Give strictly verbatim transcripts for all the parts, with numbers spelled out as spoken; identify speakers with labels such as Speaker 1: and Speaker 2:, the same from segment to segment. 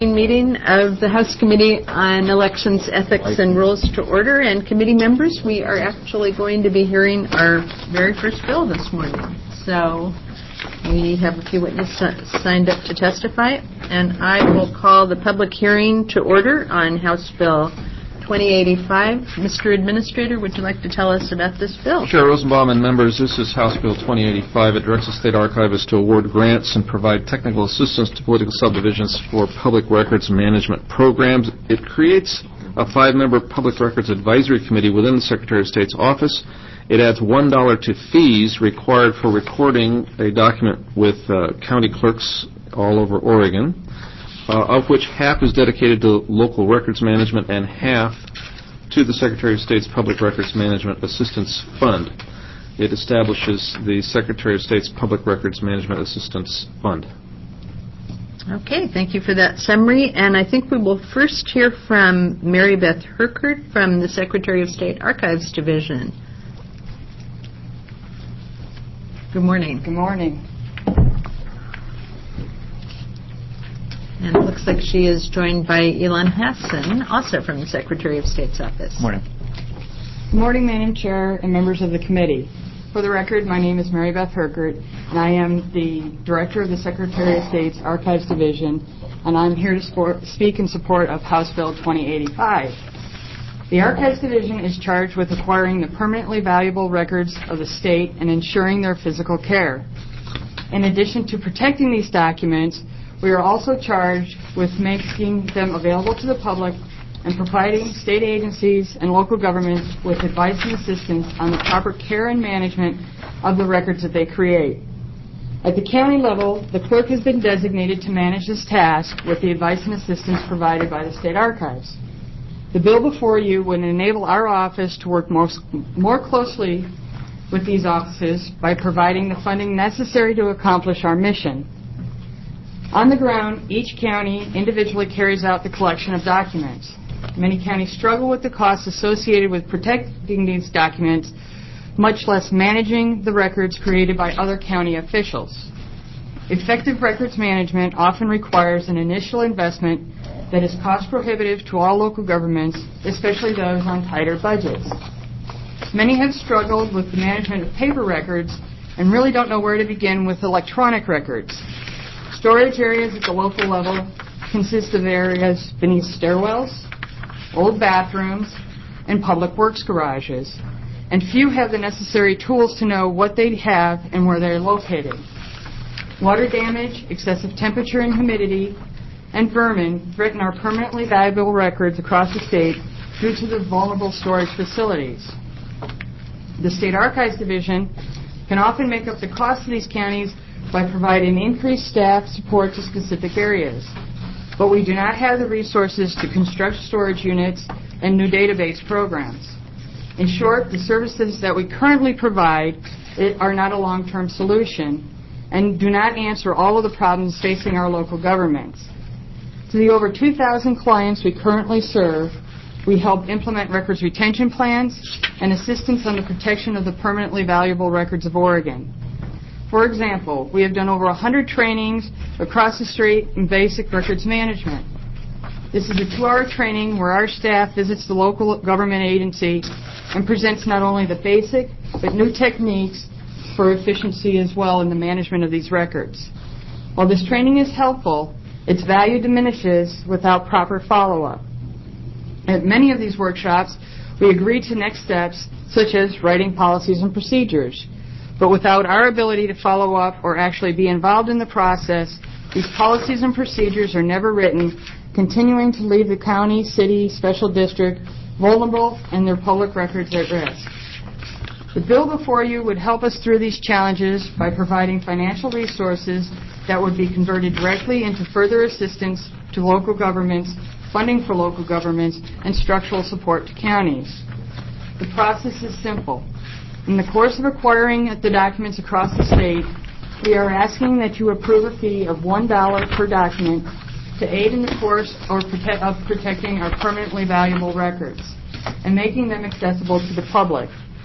Speaker 1: Meeting of the House Committee on Elections, Ethics, and Rules to order. And committee members, we are actually going to be hearing our very first bill this morning. So we have a few witnesses signed up to testify, and I will call the public hearing to order on House Bill twenty eighty-five. Mister Administrator, would you like to tell us about this bill?
Speaker 2: Chair Rosenbaum and members, this is House Bill twenty eighty-five. It directs the State Archivist to award grants and provide technical assistance to political subdivisions for public records management programs. It creates a five-member Public Records Advisory Committee within the Secretary of State's office. It adds one dollar to fees required for recording a document with uh, county clerks all over Oregon, Uh, of which half is dedicated to local records management and half to the Secretary of State's Public Records Management Assistance Fund. It establishes the Secretary of State's Public Records Management Assistance Fund.
Speaker 1: Okay, thank you for that summary. And I think we will first hear from Mary Beth Herkert from the Secretary of State Archives Division. Good morning.
Speaker 3: Good morning.
Speaker 1: And it looks like she is joined by Elon Hassan, also from the Secretary of State's office.
Speaker 2: Morning.
Speaker 3: Good morning, Madam Chair and members of the committee. For the record, my name is Mary Beth Herkert, and I am the Director of the Secretary of State's Archives Division, and I'm here to sport, speak in support of House Bill twenty eighty-five. The Archives Division is charged with acquiring the permanently valuable records of the state and ensuring their physical care. In addition to protecting these documents, we are also charged with making them available to the public and providing state agencies and local governments with advice and assistance on the proper care and management of the records that they create. At the county level, the clerk has been designated to manage this task with the advice and assistance provided by the State Archives. The bill before you would enable our office to work most, more closely with these offices by providing the funding necessary to accomplish our mission. On the ground, each county individually carries out the collection of documents. Many counties struggle with the costs associated with protecting these documents, much less managing the records created by other county officials. Effective records management often requires an initial investment that is cost prohibitive to all local governments, especially those on tighter budgets. Many have struggled with the management of paper records and really don't know where to begin with electronic records. Storage areas at the local level consist of areas beneath stairwells, old bathrooms, and public works garages, and few have the necessary tools to know what they have and where they're located. Water damage, excessive temperature and humidity, and vermin threaten our permanently valuable records across the state due to the vulnerable storage facilities. The State Archives Division can often make up the cost of these counties by providing increased staff support to specific areas. But we do not have the resources to construct storage units and new database programs. In short, the services that we currently provide are not a long-term solution and do not answer all of the problems facing our local governments. To the over two thousand clients we currently serve, we help implement records retention plans and assistance on the protection of the permanently valuable records of Oregon. For example, we have done over one hundred trainings across the state in basic records management. This is a two-hour training where our staff visits the local government agency and presents not only the basic, but new techniques for efficiency as well in the management of these records. While this training is helpful, its value diminishes without proper follow-up. At many of these workshops, we agree to next steps, such as writing policies and procedures. But without our ability to follow up or actually be involved in the process, these policies and procedures are never written, continuing to leave the county, city, special district vulnerable and their public records at risk. The bill before you would help us through these challenges by providing financial resources that would be converted directly into further assistance to local governments, funding for local governments, and structural support to counties. The process is simple. In the course of acquiring the documents across the state, we are asking that you approve a fee of one dollar per document to aid in the course or prote- of protecting our permanently valuable records and making them accessible to the public.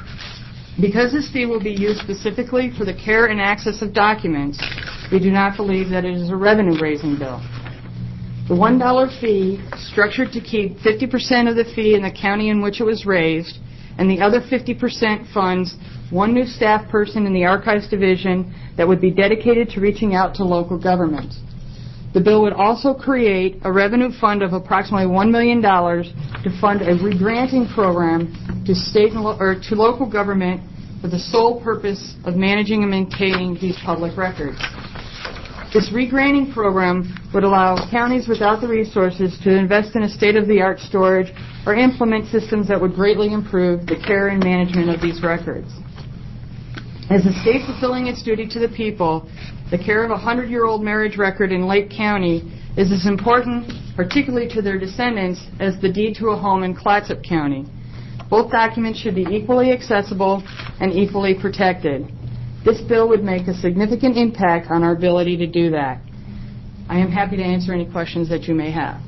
Speaker 3: Because this fee will be used specifically for the care and access of documents, we do not believe that it is a revenue-raising bill. The one dollar fee, structured to keep fifty percent of the fee in the county in which it was raised, and the other fifty percent funds one new staff person in the Archives Division that would be dedicated to reaching out to local governments. The bill would also create a revenue fund of approximately one million dollars to fund a re-granting program to state and lo- or to local government for the sole purpose of managing and maintaining these public records. This re-granting program would allow counties without the resources to invest in a state-of-the-art storage or implement systems that would greatly improve the care and management of these records. As the state fulfilling its duty to the people, the care of a hundred-year-old marriage record in Lake County is as important, particularly to their descendants, as the deed to a home in Clatsop County. Both documents should be equally accessible and equally protected. This bill would make a significant impact on our ability to do that. I am happy to answer any questions that you may have.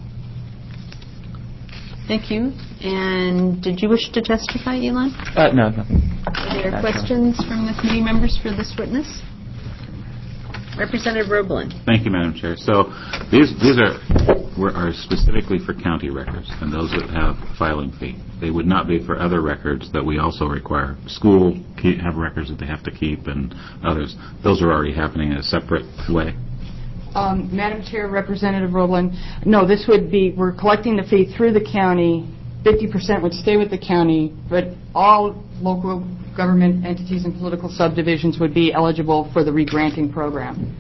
Speaker 1: Thank you. And did you wish to testify, Elon?
Speaker 4: Uh, no, no.
Speaker 1: Are there questions from the committee members for this witness? Representative Roblin.
Speaker 5: Thank you, Madam Chair. So these these are were, are specifically for county records and those that have filing fee. They would not be for other records that we also require. School keep, have records that they have to keep, and others. Those are already happening in a separate way.
Speaker 3: Um, Madam Chair, Representative Roblin, no, this would be, we're collecting the fee through the county. fifty percent would stay with the county, but all local government entities and political subdivisions would be eligible for the re-granting program.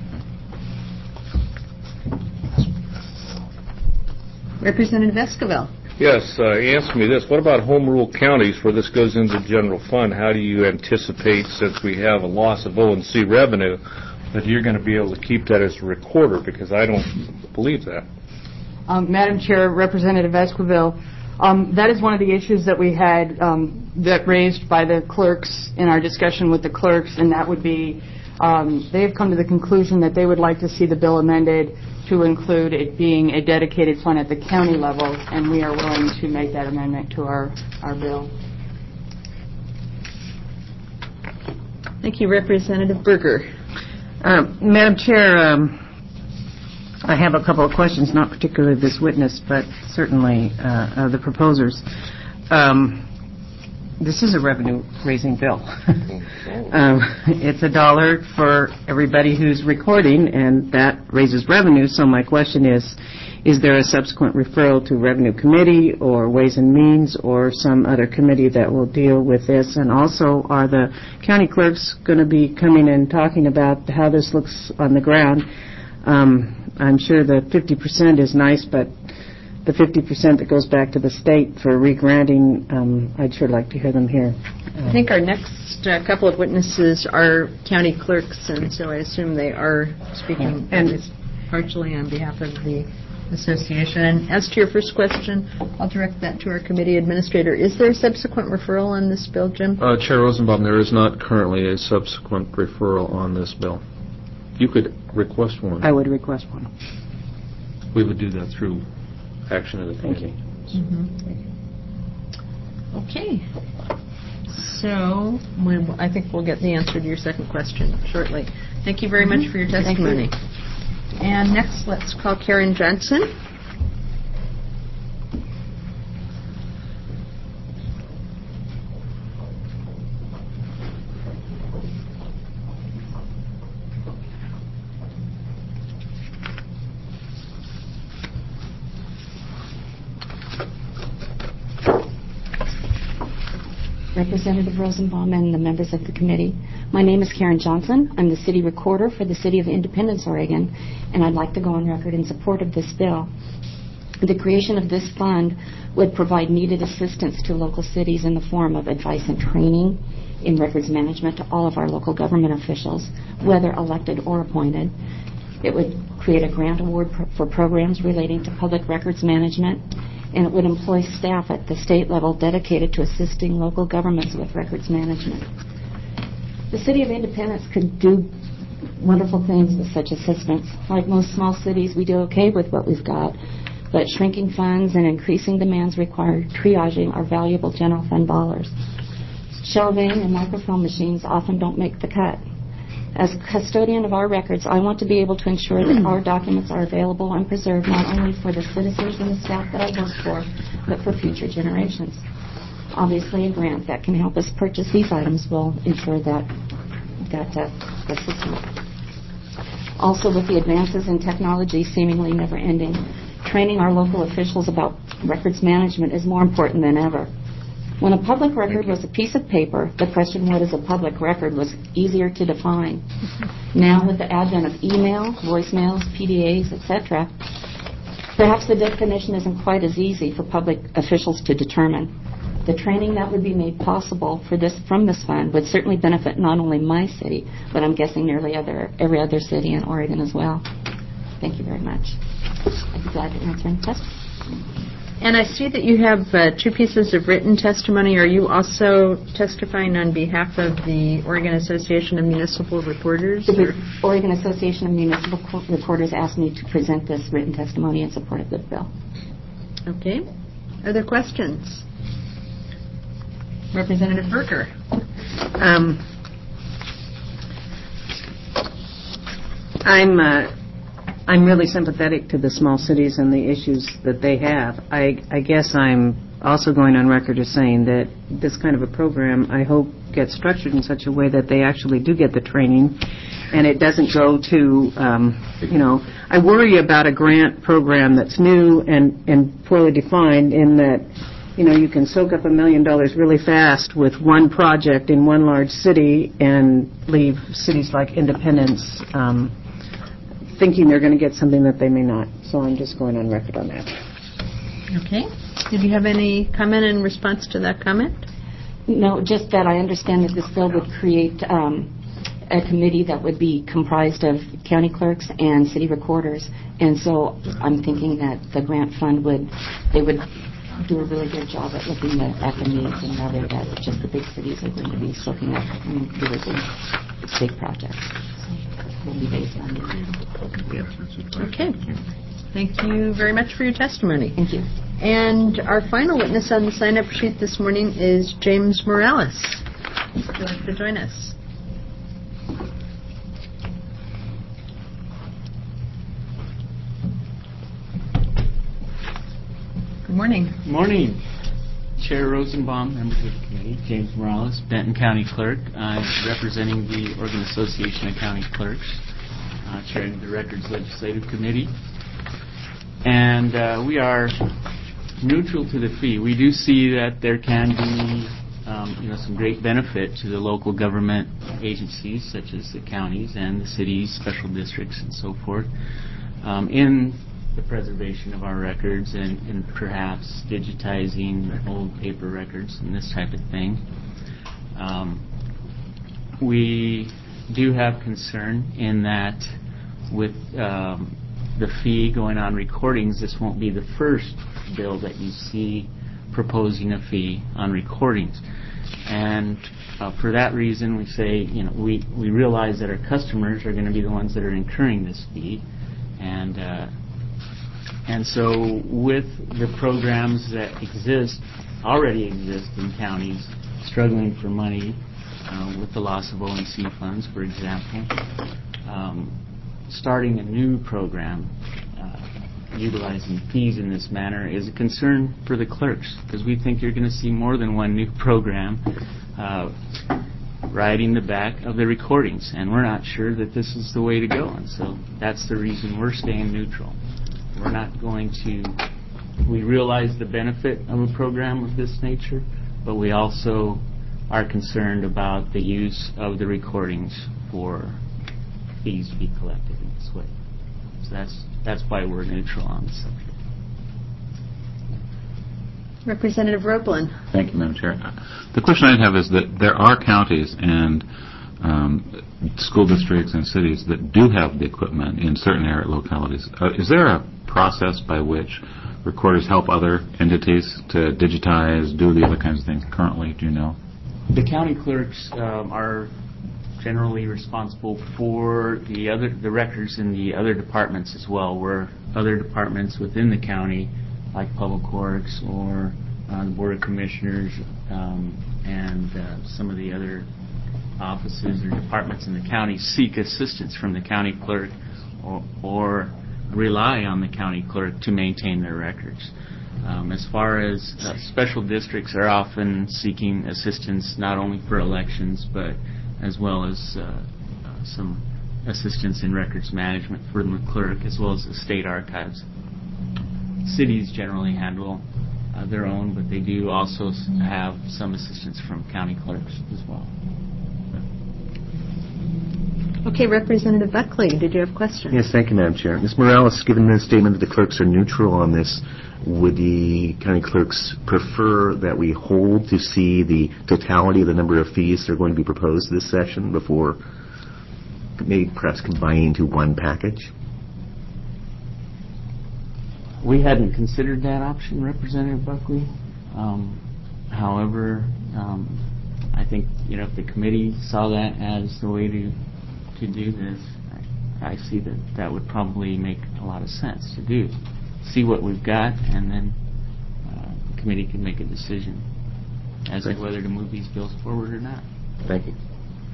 Speaker 1: Representative Esquivel.
Speaker 6: Yes, uh, answer me this. What about home rule counties where this goes into the general fund? How do you anticipate, since we have a loss of O and C revenue, that you're going to be able to keep that as a recorder? Because I don't believe that.
Speaker 3: Um, Madam Chair, Representative Esquivel, um, that is one of the issues that we had um, that raised by the clerks in our discussion with the clerks, and that would be um, they have come to the conclusion that they would like to see the bill amended to include it being a dedicated fund at the county level, and we are willing to make that amendment to our, our bill.
Speaker 1: Thank you, Representative Berger.
Speaker 7: Uh, Madam Chair, um, I have a couple of questions, not particularly this witness, but certainly uh, uh, the proposers. Um, this is a revenue-raising bill. um, it's a dollar for everybody who's recording, and that raises revenue. So my question is, is there a subsequent referral to Revenue Committee or Ways and Means or some other committee that will deal with this? And also, are the county clerks going to be coming and talking about how this looks on the ground? Um, I'm sure the fifty percent is nice, but the fifty percent that goes back to the state for re-granting, um, I'd sure like to hear them here.
Speaker 1: I think our next uh, couple of witnesses are county clerks, and so I assume they are speaking
Speaker 7: And-
Speaker 1: at least partially on behalf of the association. And as to your first question, I'll direct that to our committee administrator. Is there a subsequent referral on this bill, Jim?
Speaker 2: Uh, Chair Rosenbaum, there is not currently a subsequent referral on this bill. You could request one.
Speaker 7: I would request one.
Speaker 2: We would do that through action of the
Speaker 7: Thank
Speaker 2: committee.
Speaker 1: Mm-hmm. Okay. So we, I think we'll get the answer to your second question shortly. Thank you very mm-hmm. much for your testimony. And next, let's call Karen Johnson.
Speaker 8: Representative Rosenbaum and the members of the committee. My name is Karen Johnson. I'm the city recorder for the City of Independence, Oregon, and I'd like to go on record in support of this bill. The creation of this fund would provide needed assistance to local cities in the form of advice and training in records management to all of our local government officials, whether elected or appointed. It would create a grant award pr- for programs relating to public records management, and it would employ staff at the state level dedicated to assisting local governments with records management. The City of Independence could do wonderful things with such assistance. Like most small cities, we do okay with what we've got, but shrinking funds and increasing demands require triaging our valuable general fund dollars. Shelving and microfilm machines often don't make the cut. As custodian of our records, I want to be able to ensure that our documents are available and preserved not only for the citizens and the staff that I work for, but for future generations. Obviously, a grant that can help us purchase these items will ensure that that uh, assistance. Also, with the advances in technology seemingly never ending, training our local officials about records management is more important than ever. When a public record was a piece of paper, the question, what is a public record, was easier to define. Now, with the advent of email, voicemails, P D As, et cetera, perhaps the definition isn't quite as easy for public officials to determine. The training that would be made possible for this from this fund would certainly benefit not only my city, but I'm guessing nearly other every other city in Oregon as well. Thank you very much. I'd be glad to answer any questions.
Speaker 1: And I see that you have uh, two pieces of written testimony. Are you also testifying on behalf of the Oregon Association of Municipal Reporters?
Speaker 8: The Oregon Association of Municipal Reporters asked me to present this written testimony in support of the bill.
Speaker 1: Okay. Other questions? Representative Berger.
Speaker 7: Um, I'm uh, I'm really sympathetic to the small cities and the issues that they have. I, I guess I'm also going on record as saying that this kind of a program, I hope, gets structured in such a way that they actually do get the training and it doesn't go to, um, you know, I worry about a grant program that's new and, and poorly defined in that, you know, you can soak up a million dollars really fast with one project in one large city and leave cities like Independence um, thinking they're going to get something that they may not. So I'm just going on record on that.
Speaker 1: Okay. Did you have any comment in response to that comment?
Speaker 8: No, just that I understand that this bill would create um, a committee that would be comprised of county clerks and city recorders. And so I'm thinking that the grant fund would, they would do a really good job at looking at, at the needs and rather that just the big cities are going to be soaking up and doing big projects. So we'll be based on it.
Speaker 1: Okay. Thank you very much for your testimony.
Speaker 8: Thank you.
Speaker 1: And our final witness on the sign-up sheet this morning is James Morales. Would you like to join us? Good morning.
Speaker 4: Morning. Chair Rosenbaum, members of the committee, James Morales, Benton County Clerk. I'm representing the Oregon Association of County Clerks, uh, chairing the Records Legislative Committee. And uh, we are neutral to the fee. We do see that there can be um, you know, some great benefit to the local government agencies, such as the counties and the cities, special districts, and so forth, um, in the preservation of our records and, and perhaps digitizing old paper records and this type of thing. Um, we do have concern in that with um, the fee going on recordings, this won't be the first bill that you see proposing a fee on recordings. And uh, for that reason, we say, you know, we, we realize that our customers are going to be the ones that are incurring this fee. And uh, And so with the programs that exist, already exist in counties struggling for money uh, with the loss of O and C funds, for example, um, starting a new program uh, utilizing fees in this manner is a concern for the clerks because we think you're going to see more than one new program uh, riding the back of the recordings, and we're not sure that this is the way to go. And so that's the reason we're staying neutral. We're not going to, we realize the benefit of a program of this nature, but we also are concerned about the use of the recordings for fees to be collected in this way. So that's that's why we're neutral on the subject.
Speaker 1: Representative Roblin.
Speaker 5: Thank you, Madam Chair. The question I have is that there are counties and um, school districts and cities that do have the equipment in certain area localities. Uh, is there a process by which recorders help other entities to digitize, do the other kinds of things currently? Do you know?
Speaker 4: The county clerks um, are generally responsible for the other the records in the other departments as well, where other departments within the county, like Public Works or uh, the Board of Commissioners um, and uh, some of the other offices or departments in the county seek assistance from the county clerk or, or rely on the county clerk to maintain their records. Um, as far as uh, special districts are often seeking assistance not only for elections but as well as uh, uh, some assistance in records management from the clerk as well as the state archives. Cities generally handle uh, their own, but they do also s- have some assistance from county clerks as well.
Speaker 1: Okay, Representative Buckley, did you have questions?
Speaker 9: Yes, thank you, Madam Chair. Miz Morales, given the statement that the clerks are neutral on this, would the county clerks prefer that we hold to see the totality of the number of fees that are going to be proposed this session before maybe perhaps combining into one package?
Speaker 4: We hadn't considered that option, Representative Buckley. Um, however, um, I think you know if the committee saw that as the way to to do this, I, I see that that would probably make a lot of sense to do. See what we've got, and then uh, the committee can make a decision as to whether to move these bills forward or not.
Speaker 9: Thank you.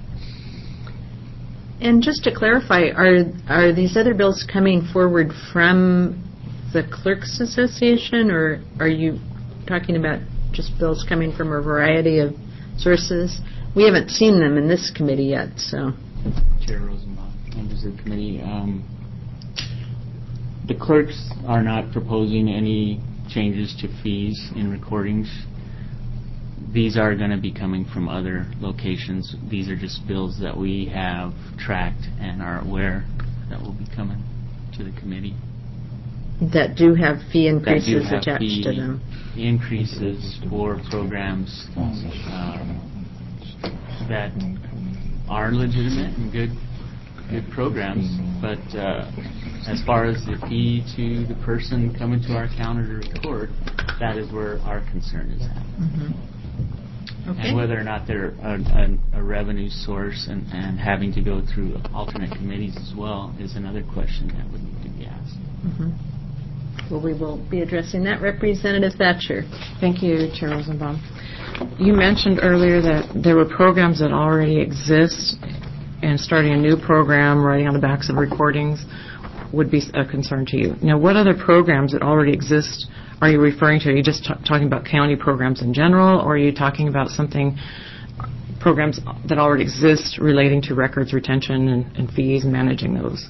Speaker 1: And just to clarify, are are these other bills coming forward from the Clerks Association, or are you talking about just bills coming from a variety of sources? We haven't seen them in this committee yet, so.
Speaker 4: Chair Rosenbaum, members of the committee, um, the clerks are not proposing any changes to fees in recordings. These are going to be coming from other locations. These are just bills that we have tracked and are aware that will be coming to the committee.
Speaker 1: That do have fee
Speaker 4: That do
Speaker 1: increases
Speaker 4: have
Speaker 1: attached
Speaker 4: fee
Speaker 1: to them.
Speaker 4: increases for programs um, that are legitimate and good good programs, but uh, as far as the fee to the person coming to our counter to record, that is where our concern is at.
Speaker 1: Mm-hmm. Okay.
Speaker 4: And whether or not they're a, a, a revenue source and, and having to go through alternate committees as well is another question that would need to be asked.
Speaker 1: Mm-hmm. Well, we will be addressing that. Representative Thatcher.
Speaker 7: Thank you, Chair Rosenbaum. You mentioned earlier that there were programs that already exist, and starting a new program, writing on the backs of recordings, would be a concern to you. Now, what other programs that already exist are you referring to? Are you just t- talking about county programs in general, or are you talking about something, programs that already exist relating to records retention and, and fees and managing those?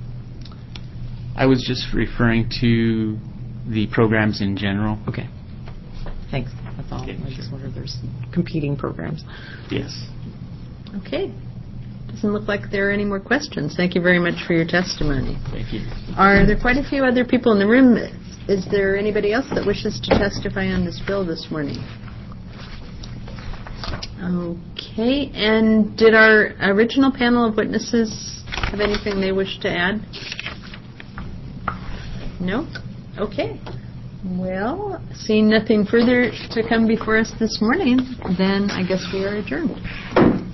Speaker 4: I was just referring to the programs in general.
Speaker 7: Okay. Thanks. That's all.
Speaker 4: Okay,
Speaker 7: I just
Speaker 4: sure.
Speaker 7: wonder if there's competing programs.
Speaker 4: Yes.
Speaker 1: Okay. Doesn't look like there are any more questions. Thank you very much for your testimony.
Speaker 4: Thank you.
Speaker 1: Are there quite a few other people in the room? Is there anybody else that wishes to testify on this bill this morning? Okay. And did our original panel of witnesses have anything they wish to add? No? Okay. Well, seeing nothing further to come before us this morning, then I guess we are adjourned.